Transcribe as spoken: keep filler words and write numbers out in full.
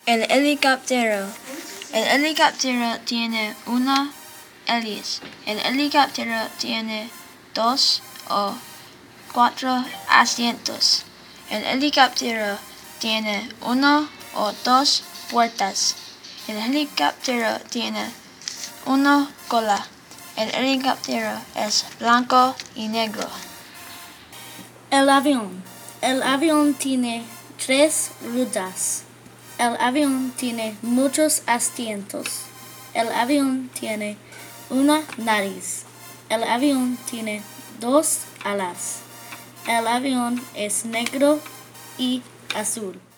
El helicóptero. El helicóptero tiene una hélice. El helicóptero tiene dos o cuatro asientos. El helicóptero tiene una o dos puertas. El helicóptero tiene una cola. El helicóptero es blanco y negro. El avión. El avión tiene tres ruedas. El avión tiene muchos asientos. El avión tiene una nariz. El avión tiene dos alas. El avión es negro y azul.